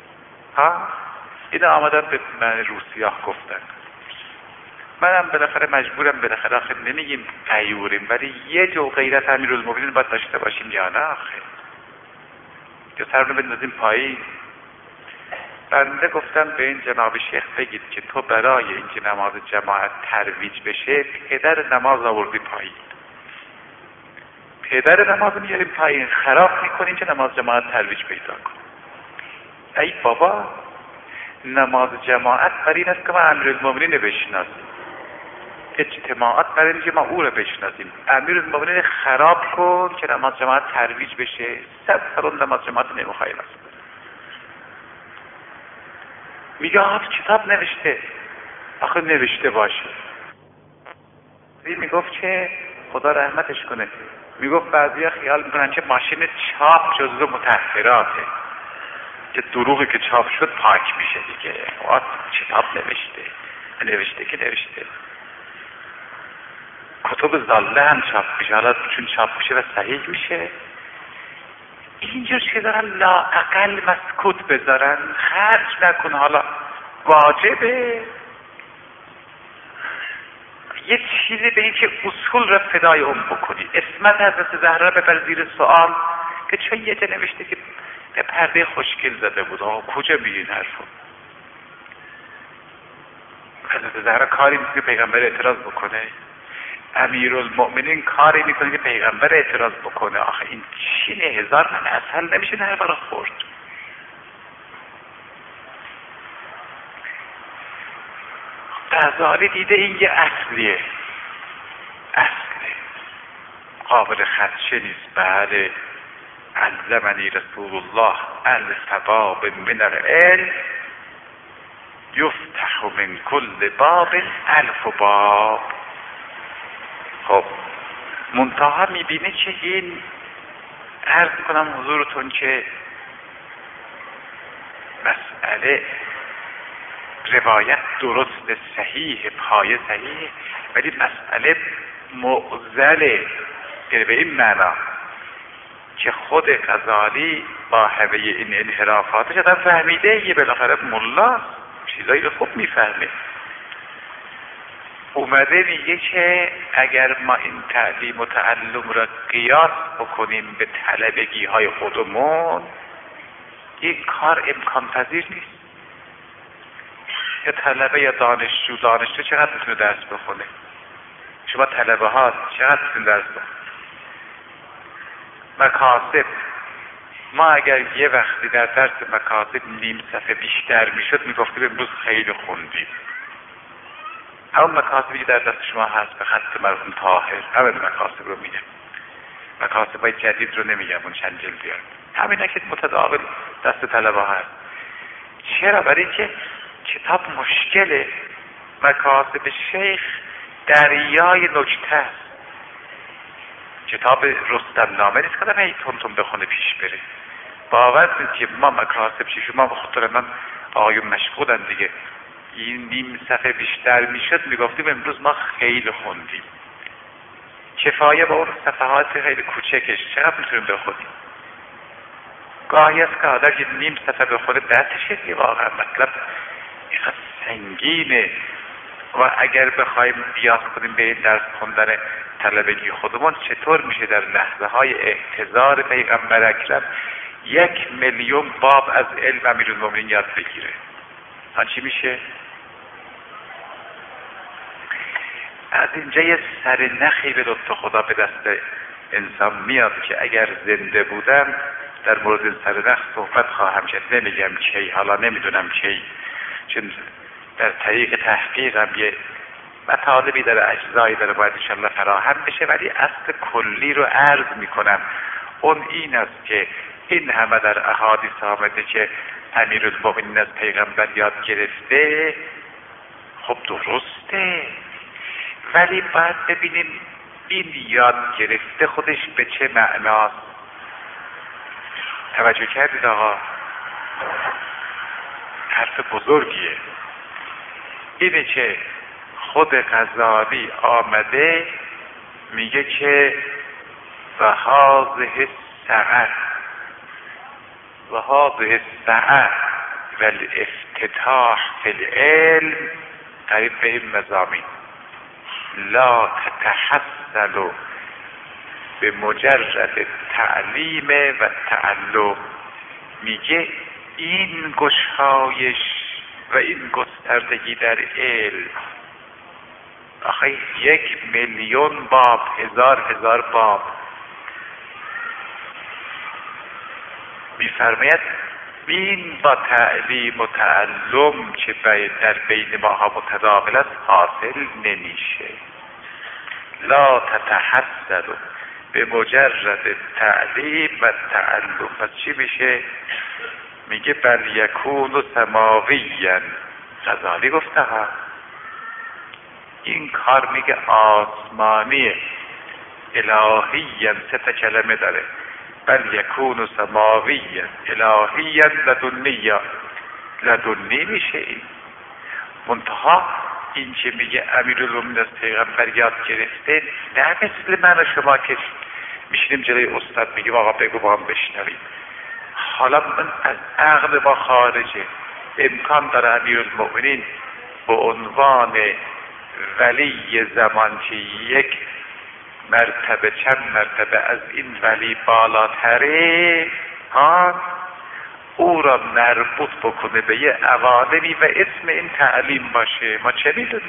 اینا آمدن به من روسیاه گفتن، منم بالاخره مجبورم، بالاخره آخه نمیگیم غیوریم، ولی یه جو غیرت امیرالمومنین باید داشته باشیم یا نه آخه، یا سر رو بندازیم پایین. بنده گفتم به این جناب شیخ بگید که تو برای اینکه نماز جماعت ترویج بشه پدر نماز آوردی پایین، پدر نماز میاریم پایین، خراب میکنیم که نماز جماعت ترویج پیدا کن. ای بابا، نماز جماعت برای این است که ما امیرالمومنین بشناسیم، اجتماعات برای اینکه ما او رو بشناسیم. امیرالمومنین خراب کن که نماز جماعت ترویج بشه، 100 سال نماز جماعت نمیخوایم است. میگه کتاب نوشته، آخه نوشته باشه. میگفت که خدا رحمتش کنه، میگفت بعضیا خیال میکنن که ماشین چاپ جزو مطهراته، که دروغی که چاپ شد پاک میشه دیگه. کتاب نوشته که نوشته. کتب ضاله هم چاپ میشه، حالا چون چاپ میشه و صحیح میشه. اینجور که دارن لااقل مسکوت بذارن، خرج نکن، حالا واجبه یه چیزی به این که اصول را فدای اون بکنی. اسمت حضرت زهرا ببر زیر سوال که چون یه جا نوشته که به پرده خوشگل زده بود. کجا میگه این حرفو؟ حضرت زهرا کاری میکنه که پیغمبر اعتراض بکنه؟ امیرالمؤمنین کاری میکنه که پیغمبر اعتراض بکنه؟ آخه این چینه، هزار من اصل نمیشه نه برای خورد. غزالی دیده این یه اصله قابل خدشه نیست. بله، علمنی رسول الله الثواب من العلم یفتح من کل باب 1000 باب. خب منتها میبینه که این، عرض کنم حضورتون که مسئله روایت درست، صحیح، پایه صحیح، ولی مسئله معضله به این معنا که خود غزالی با همه این انحرافاتش آدم فهمیده، یه بالاخره ملا چیزایی رو خوب میفهمه. اومده میگه که اگر ما این تعلیم و تعلم را قیاس بکنیم به طلبگی های خودمون، این کار امکان پذیر نیست. یا طلبه یا دانشجو چقدر میتونه درس بخونه؟ شما طلبه ها چقدر میتونه درس بخونه؟ مکاسب، ما اگر یه وقتی در درس مکاسب نیم صفحه بیشتر میشد میگفتیم امروز خیلی خوندیم. همون مکاسبی که در دست شما هست به خط مرحوم طاهر، همه مکاسب رو میگم، مکاسب های جدید رو نمیگم، اون چند جلدی همین که متداول دست طلبه هست. چرا؟ برای اینکه کتاب مشکله. مکاسب شیخ دریای نکته است. کتاب رستم نامه نیست که هی تون بخونه پیش بره. باور کنید که ما مکاسب شما بخاطر من آقایون مشغولن دیگه، این نیم صفحه بیشتر میشد میگفتیم امروز ما خیلی خوندیم. کفایه با اون صفحات خیلی کوچکش چقدر میتونیم بخونیم؟ گاهی است که آدم یه نیم صفحه بخونه دستش دیگه واقعا مطلب سنگینه. و اگر بخوایم بیاس کنیم به این درس خوندن طلبگی خودمون، چطور میشه در لحظه های احتضار پیغمبر اکرم 1,000,000 باب از علم امیرالمومنین یاد بگیره؟ چی میشه؟ از اینجا یه سر نخی به لطف خدا به دست انسان میاد که اگر زنده بودم در مورد این سرنخ صحبت خواهم کرد. نمیگم کی، حالا نمیدونم کی، چون در طریق تحقیقم یه مطالبی در اجزایی داره باید انشالله فراهم بشه، ولی اصل کلی رو عرض میکنم. اون این است که این همه در احادیث آمده که امیرالمؤمنین از پیغمبر یاد گرفته، خب درسته، ولی باید ببینیم این یاد گرفته خودش به چه معناست. توجه کردید آقا؟ حرف بزرگیه. اینه که خود غزالی آمده میگه که و هذه السعه و الافتتاح فی العلم قریب به این مضامین لا تتحصل به مجرد تعلیم و تعلم. میگه این گشایش و این گستردگی در علم، آخه 1,000,000 باب، هزار باب، میفرماید این با تعلیم و تعلم که در بین ماها متداول است حاصل نمیشه. لا تتحصل به مجرد تعلیم و تعلم. پس چی میشه؟ میگه بل یکون سماویا. غزالی گفته ها این کار میگه آسمانیه، الهیا، 3 کلمه داره. بل یکون سماویا الهیا لدنیا. لدنی میشه این. منتها این که میگه امیرالمومنین از پیغمبر یاد گرفته، نه مثل من و شما که میشینیم جلوی استاد میگیم آقا بگو با هم بشنویم. حالا من از عقل ما خارجه. امکان داره امیرالمؤمنین به عنوان ولی زمان که یک مرتبه چند مرتبه از این ولی بالاتره او را مربوط بکنه به یه عوالمی و اسم این تعلیم باشه. ما چه میدونیم؟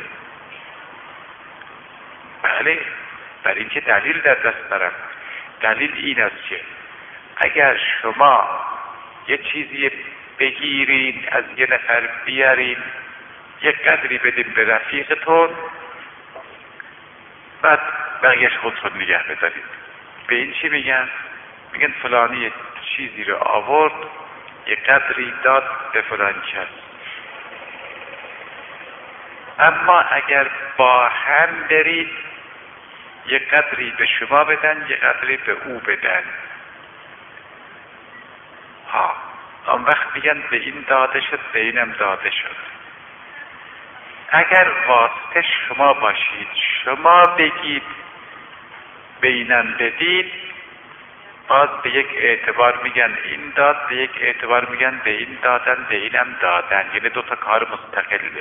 بله، برای اینکه دلیل در دست دارم. دلیل این است که اگر شما یه چیزی بگیرین، از یه نفر بیارین، یک قدری بدیم به رفیقتون، بعد بقیه‌اش خودتون نگه بدارید. به این چی میگن؟ میگن فلانی یه چیزی رو آورد، یه قدری داد به فلان کس. اما اگر با هم برید، یه قدری به شما بدن، یه قدری به او بدن، آن وقت میگن به این داده شد، به اینم داده شد. اگر واسطه شما باشید، شما بگید به اینم بدید، باز به یک اعتبار میگن این داد، به یک اعتبار میگن به این دادن، به اینم دادن. یعنی 2 کار مستقله.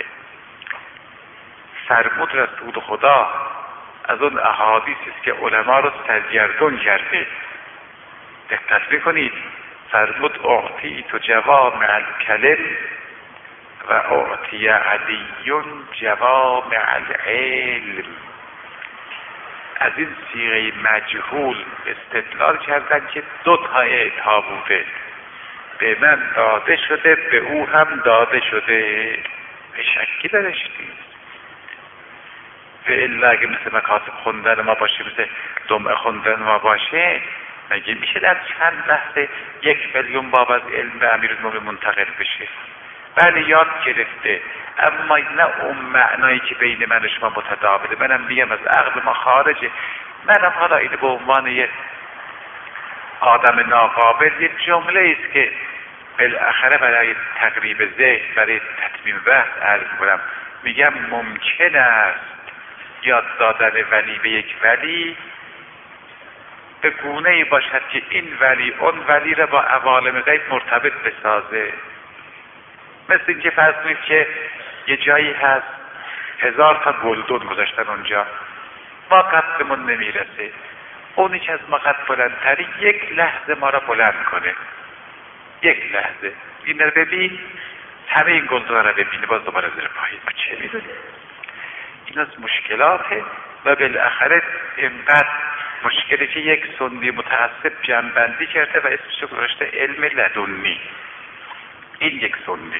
فرمود رسول خدا از اون احادیثی است که علما رو سرگردون کرده. دقت بکنید، فرمود اعطیت جوامع الکلم و اعطی علی جوامع العلم. از این صیغه مجهول استدلال کردن که 2 اعطا بوده، به من داده شده، به او هم داده شده. به شکی درش نیست. و الا اگه مثل مکاتب خوندن ما باشه، مثل دمعه خوندن ما باشه، مگه میشه در چند لحظه 1,000,000 باب از علم به امیرالمومنین منتقل بشه؟ بله یاد گرفته، اما نه اون معنایی که بین من و شما متداوله. منم میگم از عقل ما خارجه. منم حالا اینه به عنوان یه آدم ناقابل یه جمله است که بالاخره برای تقریب ذهن، برای تتمیم بحث عرض کنم. میگم ممکن است یاد دادن ولی به یک ولی به گونه‌ای باشد که این ولی اون ولی را با عوالم غیب مرتبط بسازه. مثل اینکه فرض کنید که یه جایی هست 1000 تا گلدون گذاشتن اونجا، ما قدمون نمیرسه. اونی که از ما قد بلندتری یک لحظه ما را بلند کنه. یک لحظه این رو ببین، همه این گلدون را ببینه، باز دوباره زیر پایین. ما چه میدونیم؟ این از مشکلاته و بالاخره اینقدر مشکلی که یک سنی متعصب جمع‌بندی کرده و اسمش رو گذاشته علم لدنی. این یک سنی.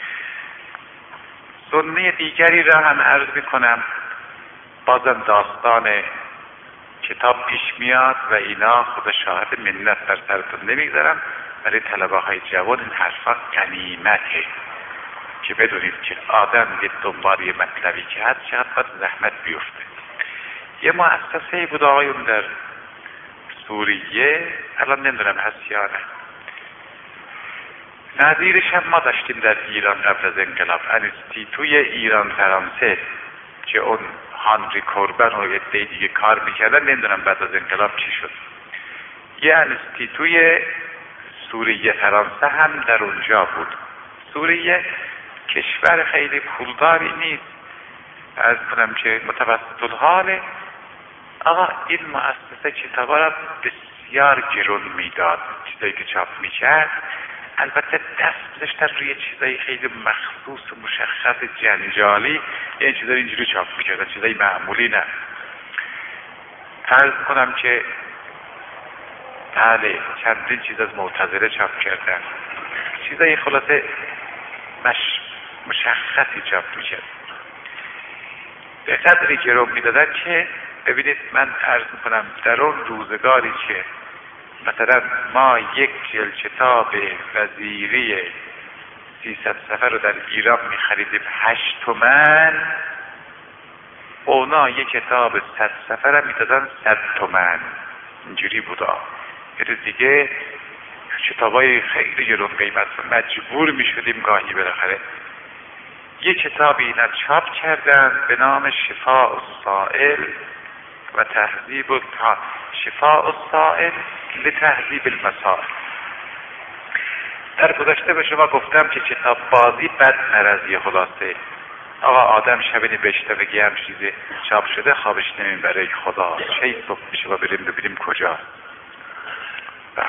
سنی دیگری را هم عرض میکنم، بازم داستان کتاب پیش میاد و اینا خدا شاهد منت در سرتون نمیگذارم. برای طلبه های جوان این حرفا غنیمته که بدونید که آدم یه دنبال یه مطلبی که هست چقدر باید زحمت بیفته. یه مؤسسه بود آقایون در سوریه، الان نمیدونم هست یا نه، نظیرش هم ما داشتیم در ایران قبل از انقلاب، انستیتوی ایران فرانسه که اون هانری کوربن و عده دیگه کار میکردن. نمیدونم بعد از انقلاب چی شد. یه انستیتوی سوریه فرانسه هم در اونجا بود. سوریه کشور خیلی پولداری نیست، عرض کنم که متوسط الحاله. آقا این مؤسسه کتابا را بسیار گرون میداد، چیزایی که چاپ میکرد. البته دست داشتن روی چیزایی خیلی مخصوص و مشخص جنجالی، یعنی چیزایی اینجوری چاپ میکردن، چیزایی معمولی نه. عرض کنم که بله چندین چیز از معتزله چاپ کردن، چیزایی خلاصه مشخصی چاپ میکرد. به قدری گرون میدادن که ببینید من عرض میکنم در اون روزگاری که مثلا ما یک جلد کتاب وزیری 300 صفحه رو در ایران میخریدیم 8 تومن، اونا یک کتاب 100 صفحه رو میدادن 100 تومن. اینجوری بودا. یه دیگه کتابای خیلی گرون قیمت مجبور میشدیم گاهی بالاخره. یک کتابی اینا چاپ کردن به نام شفاء السائل و تهذیب شفاء السائل لتهذیب المسائل. در گذشته به شما گفتم که کتاب بازی بد مرضیه. خلاصه آقا آدم شبینی بشته بگی هم چیزی چاپ شده خوابش نمیبره خدا چه صبح میشه و بریم ببینیم کجا. بله.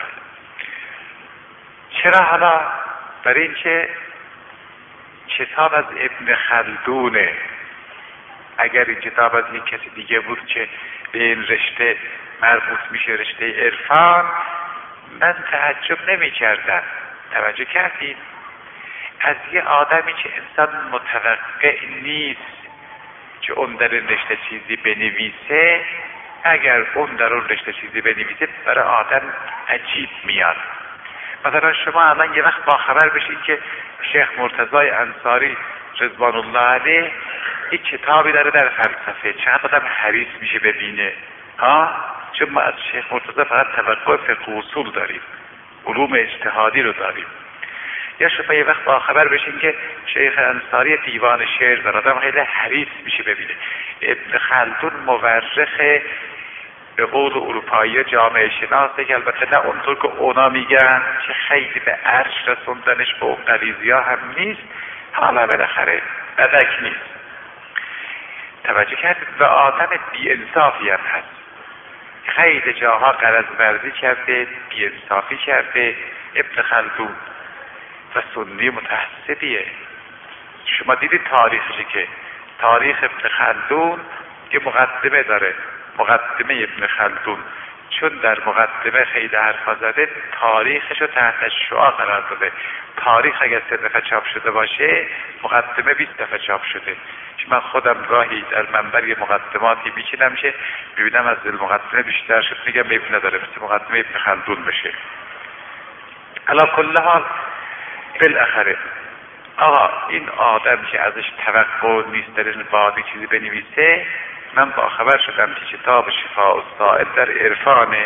چرا حالا؟ برای اینکه کتاب از ابن خلدونه. اگر این کتاب از یک کسی دیگه بود که به این رشته مربوط میشه، رشته عرفان، من تعجب نمی کردم. توجه کردید؟ از یه آدمی که انسان متوقع نیست که اون در این رشته چیزی بنویسه، اگر اون در اون رشته چیزی بنویسه برای آدم عجیب میاد. مثلا شما الان یه وقت باخبر بشید که شیخ مرتضی انصاری رضوان الله علیه یک کتابی داره در فلسفه، چقدر آدم حریص میشه ببینه چون ما از شیخ مرتضی فقط توقع فقه و اصول داریم، علوم اجتهادی رو داریم. یا شما یه وقت باخبر بشین که شیخ انصاری دیوان شعر داره، آدم خیلی حریص میشه ببینه. ابن خلدون مورخ به قول اروپایی جامعه شناسه که البته نه اونطور که اونا میگن که خیلی به عرش رسوندنش به اون غریزیا هم نیست، حالا بالاخره بدک نیست. توجه کردید؟ و آدم بی انصافی هم هست، خیلی جاها غرض ورزی کرده، بی انصافی کرده ابن خلدون و سنی متعصبیه. شما دیدید تاریخشی که تاریخ ابن خلدون یه مقدمه داره، مقدمه ابن خلدون، چون در مقدمه خیلی حرفا زده تاریخش رو تحت شعاع قرار داده. تاریخ اگر 3 دفعه چاپ شده باشه مقدمه 20 دفعه چاپ شده. من خودم راهی در منبر یه مقدماتی میکنم که ببینم از مقدمه بیشتر شد میگم ابن نداره مثل مقدمه ابن خلدون بشه. علا کل حال بالاخره آقا این آدم که ازش توقع نیست در این بادی چیزی بنویسه، من با خبر شدم که کتاب شفاء السائل در عرفانه.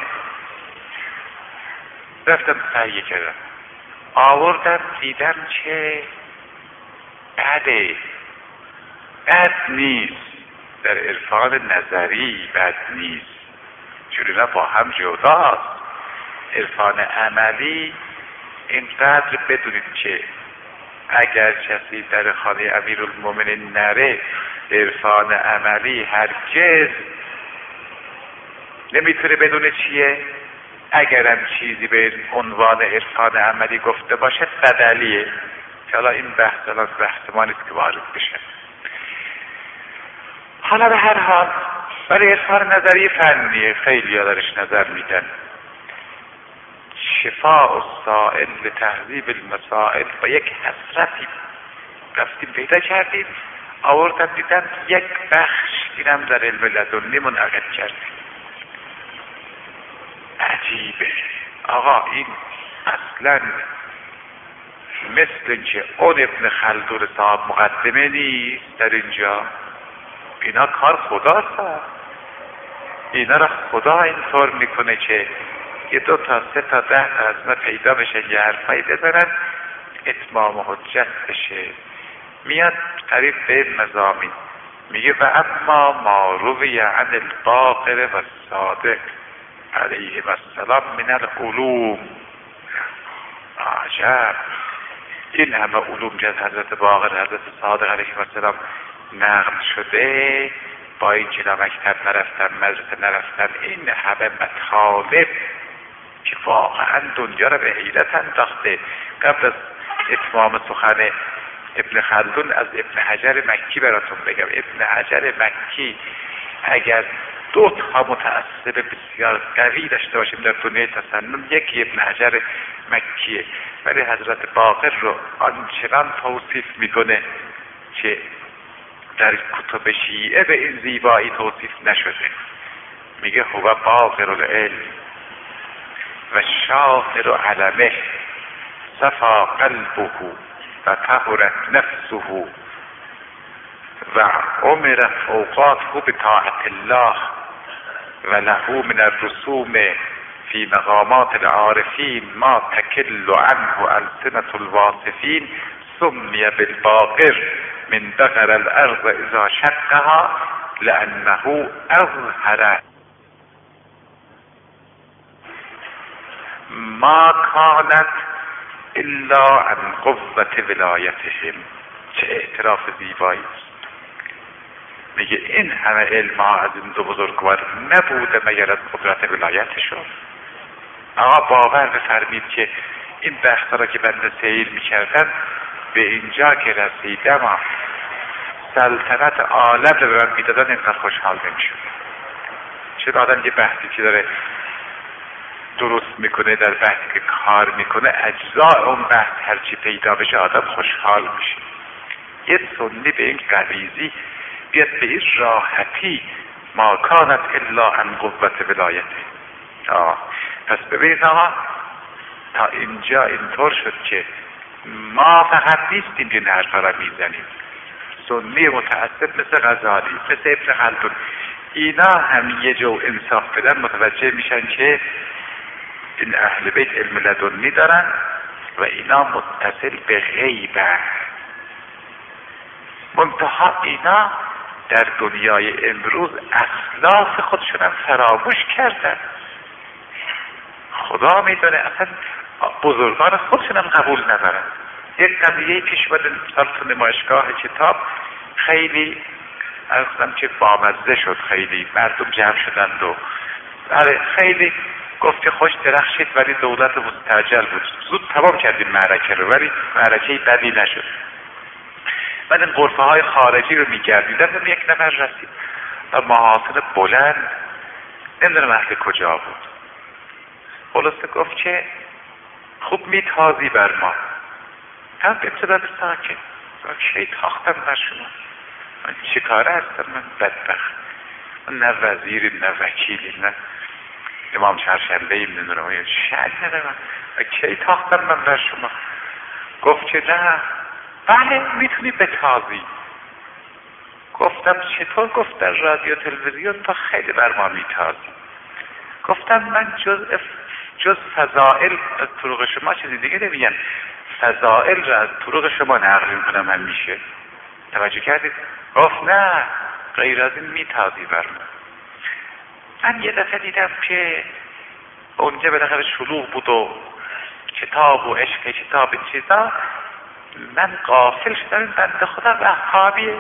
رفتم تهیه کردم، آوردم دیدم که بد نیست، در عرفان نظری بد نیست، چون با هم جداست. عرفان عملی اینقدر بدونید که اگر کسی در خانه امیرالمومنین نره عرفان عملی هرگز نمیتونه بدونه چیه. اگرم چیزی به عنوان عرفان عملی گفته باشه بدلیه، که حالا این بحث ما نیست که وارد بشه. حالا به هر حال ولی اظهار نظری فنیه، خیلی ها درش نظر میدن. شفاء السائل لتهذیب المسائل، با یک حسرتی رفتیم پیدا کردیم، آوردن دیدن یک بخش اینم در علم لدنی منعقد کردیم. عجیبه آقا، این اصلا مثل که اون ابن خلدون صاحب مقدمه نیست در اینجا. اینا کار خداست، اینا را خدا اینطور میکنه که یه 2 تا 3 تا 10 تا از ما پیدا بشه، یه حرفایی بزنن اتمام حجت بشه. میاد قریب به این مضامین میگه و اما ما روی عن الباقر و الصادق علیه السلام من العلوم. عجب، این همه علوم که از حضرت باقر حضرت صادق علیه السلام نقل شده، با این که مکتب نرفتن مدرسه نرفتن، این همه مطالب که واقعا دنیا را به حیرت انداخته. قبل از اتمام سخن ابن خلدون از ابن حجر مکی براتون بگم. ابن حجر مکی اگر 2 تا متأثر بسیار قوی داشته باشیم در دنیای تسنن، یکی ابن حجر مکیه، ولی حضرت باقر رو آنچنان توصیف میکنه که در کتب شیعه به این زیبایی توصیف نشده. میگه هو باقر العلم و شاهر علمه صفا قلبه و طهرت نفسه و عمر فوقاته بطاعت الله و له من الرسوم فی مقامات العارفین ما تکل عنه السنة الواصفین سمی بالباقر من بقر الارض اذا شقها لانه اظهر ما کانت الا عن قوت ولایتهم. چه اعتراف زیبایی است. میگه این همه علم ها از این 2 بزرگوار نبوده مگر از قدرت ولایتشون. آقا باور بفرمید که این بحث را که بنده سیر میکردم به اینجا که رسیدم سلطنت عالم رو به من میدادن اینقدر خوشحال نمیشد. چون آدم یه بحثی که داره درست میکنه، در بحثی که کار میکنه، اجزاء اون بحث هرچی پیدا بشه آدم خوشحال میشه. یه سنی به این قویزی بیاد به این راحتی ما کانت الا عن قوت ولایته. پس ببینید آقا تا اینجا اینطور شد که ما فقط نیستیم که این حرفا را میزنیم. سنی متعصب مثل غزالی، مثل ابن خلدون، اینا هم یه جو انصاف بدن متوجه میشن که این اهل بیت علم لدنی دارن و اینا متصل به غیبه. منتها اینا در دنیای امروز اسلاف خودشون فراموش کردن. خدا میدونه اصلا بزرگان خودشون قبول ندارن. یک قضیه پیش اومد مثلا تو نمایشگاه کتاب، خیلی اصلا که بامزه شد، خیلی مردم جمع شدند و خیلی گفت که خوش درخشید ولی دولت مستعجل بود، زود تمام کردیم معرکه رو ولی معرکه بدی نشد. من این غرفه های خارجی رو میگردیدم، یک نفر رسید و محاصره بلند، نمیدونم اهل کجا بود، خلاصه گفت که خوب میتازی بر ما. هم ابتدا به ساکت چه تاختم بر شما، من چه کاره هستم، من بدبخت، من نه وزیری نه وکیلی نه امام چهارشنبه‌ای نمیدونم شأن ندارم، کی تاختم من بر شما. گفت که نه، بله میتونی بتازی. گفتم چطور؟ گفت در رادیو تلویزیون تا خیلی بر ما میتازی. گفتم من جز فضائل از طرق شما چیزی دیگه نمیگم، فضائل را از طرق شما نقل میکنم همیشه. توجه کردید؟ گفت نه، غیر از این میتازی بر ما. من یه دفعه دیدم که اونجا بالاخره شلوغ بود و کتاب و عشق کتاب چیزا، من غافل شدم این بنده خدا وهابیه.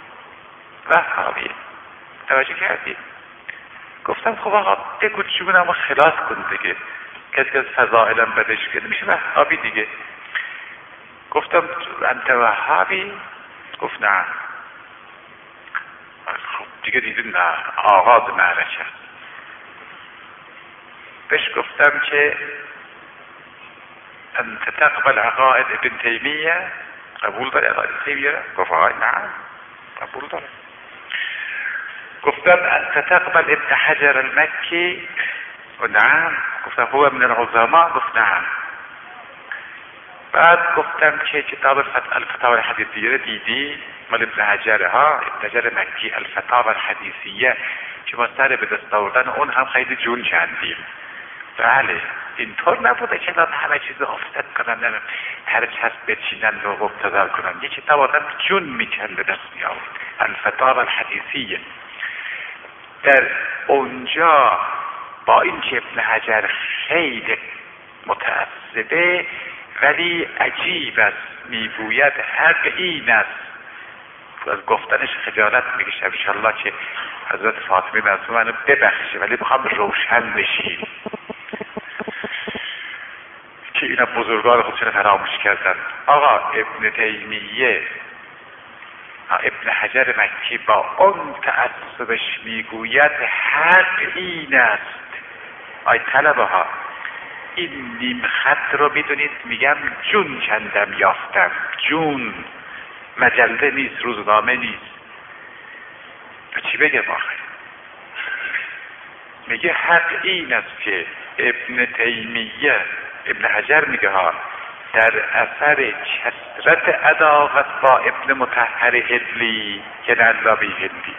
توجه کردید؟ گفتم خب آقا بگو چگونه ما خلاص کن دیگه، کسی که از فضائلم بدش کرده میشه وهابی دیگه. گفتم انت وهابی؟ گفت نه. خب دیگه دیدیم نه، آغاز معرکه است. بهش گفتم که انت تقبل عقائد ابن تیمیه؟ قبول داره عقائد ابن تیمیه؟ گفت آقای نه قبول داره. گفتم انت تقبل ابن حجر المکی؟ و نعم. گفتم هو من العظماء؟ گفت نعم. بعد گفتم که کتاب الفتاوی الحدیثیه دیدی؟ مال ابن حجر ها، ابن حجر مکی، الفتاوی الحدیثیه، که ما سر به دست آوردن اون هم خیلی جون کندیم. بله اینطور نبوده که الان همه چیز آفست کنن، هر چسب بچینن و مبتذل کنن. یه کتاب آدم جون میکن به دست می آورد، الفتاوی الحدیثیه. در اونجا با این که ابن حجر خیلی متعصبه ولی عجیب است، میگوید حق این است. از گفتنش خجالت میکشم، انشالله که حضرت فاطمه معصومه منو ببخشه، ولی میخوام روشن بشیم که اینا بزرگان خودشون فراموش کردن. آقا ابن تیمیه، ابن حجر مکی با اون تعصبش میگوید حق این است. آی طلبه ها، این نیم خط رو میدونید میگم جون کندم یافتم، جون، مجله نیست، روزنامه نیست. تو چی بگم آخه؟ میگه حق این است که ابن تیمیه، ابن حجر میگه ها، در اثر کثرت عداوت با ابن مطهر هدلی که علامه هدلی،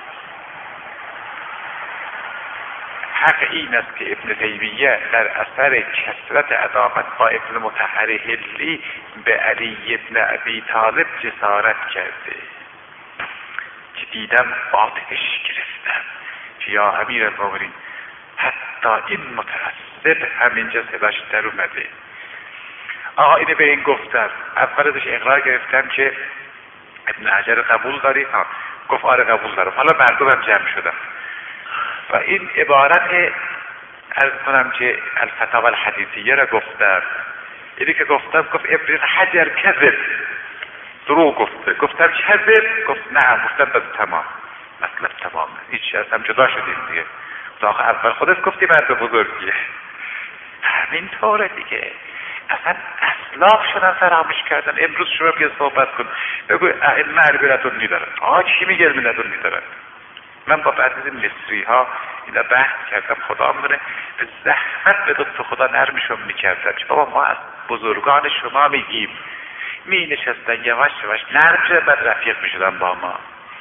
حق این است که ابن تیمیه در اثر کثرت عداوت با ابن مطهر هدلی به علی ابن ابی طالب جسارت کرده، که دیدم باطش گرفتم که یا امیر المؤمنین حتی این متعصب همینجا صداش در اومده. آقا اینو به این گفتم، اول ازش اقرار گرفتم که ابن حجر قبول داری؟ گفت آره قبول دارم. حالا مردمم جمع شدم و این عبارت عرض کنم که الفتاوی الحدیثیه را گفتم. اینی که گفتم گفت ابن حجر کذب، دروغ گفته. گفتم کذب؟ گفت نه. گفتم بس تمام، مطلب تمام، هیچ از هم جدا شدیم دیگه. آخه اول خودت گفتی مرد بزرگیه. همین طوره دیگه، اصلا اسلاف شدن فراموش کردن. امروز شما بیا صحبت کن بگو ائمه عربیتون ندارن. چی میگه علمتون ندارن؟ من با بعضی مصری ها اینا بحث کردم، خدا میدونه به زحمت به دست خدا نرمشون میکردم که بابا ما از بزرگان شما میگیم، می نشستن یواش یواش نرم شده، بعد رفیق میشدن با ما.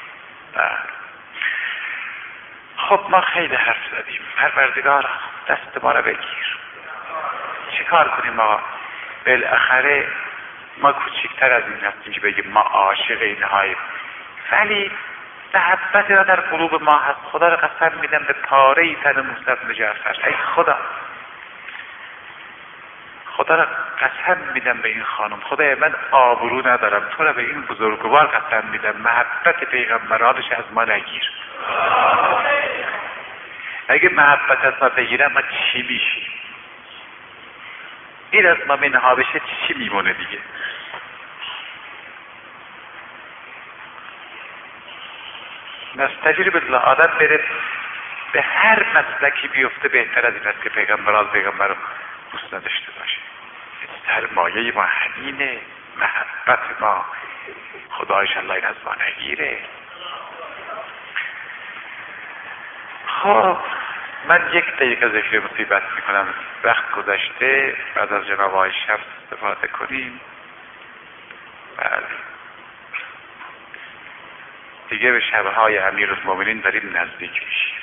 خب ما خیلی حرف زدیم، پروردگار دست ما رو بگیر. چی کار کنیم آقا؟ بالاخره ما کوچکتر از این هستیم که بگیم ما عاشق اینهاییم، ولی محبت را در قلوب ما هست. خدا را قسم میدم به پاره تن موسی بن جعفر، ای خدا، خدا را قسم میدم به این خانم، خدای من آبرو ندارم، تو را به این بزرگوار قسم میدم، محبت پیغمبرانش از ما نگیر. اگه محبت از ما بگیرم ما چی میشیم؟ این از ما منها بشه چی میمونه دیگه؟ نستجیر بالله، آدم بره به هر مسلکی بیفته بهتر از این است که پیغمبر رو دوست نداشته باشه. سرمایه ما همینه، محبت ما. خدا انشالله این از ما نگیره. خب من یک دقیقه ذکر مصیبت میکنم، وقت گذشته، بعد از جناب آقای شمس استفاده کنیم. بله دیگه به شبهای امیرالمومنین داریم نزدیک میشیم.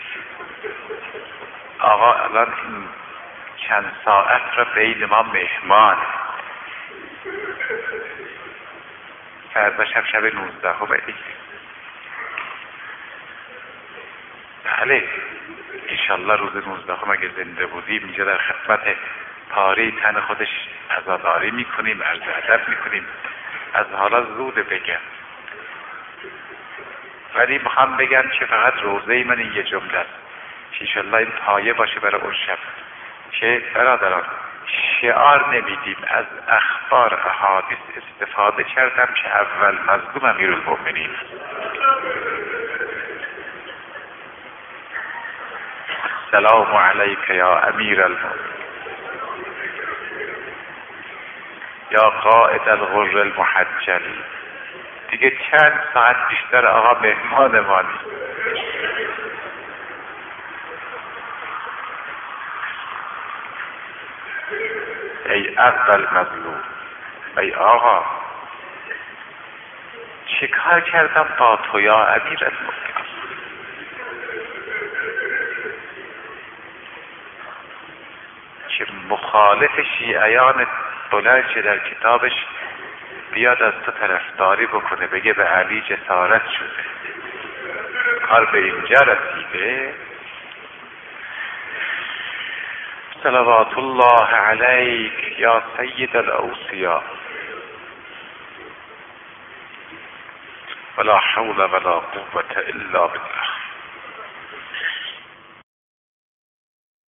آقا الان این چند ساعت را بین ما مهمان، فردا شب 19 دیگه. بله انشالله روز 19 اگه زنده بودیم اینجا در خدمت پاره تن خودش عزاداری میکنیم، عرض ادب میکنیم. از حالا زود بگم، ولی میخوام بگم که فقط روزه من این یه جمله است که انشالله این پایه باشه برای اون شب که برادران شعار نمیدیم، از اخبار احادیث استفاده کردم که اول مظلوم امیرالمؤمنین. السلام علیک یا امیر المؤمنین یا قائد الغر المحجلین. دیگه چند ساعت بیشتر آقا مهمان ما نیست. ای عبد المظلوم، ای آقا چه کار کردم با تو یا امیر المؤمنین؟ که مخالف شیعیان بلند شه در کتابش بیاد از تو طرفداری بکنه، بگه به علی جسارت شده، کار به اینجا رسیده. صلوات الله علیک یا سید الاوصیاء ولا حول ولا قوة الا بالله.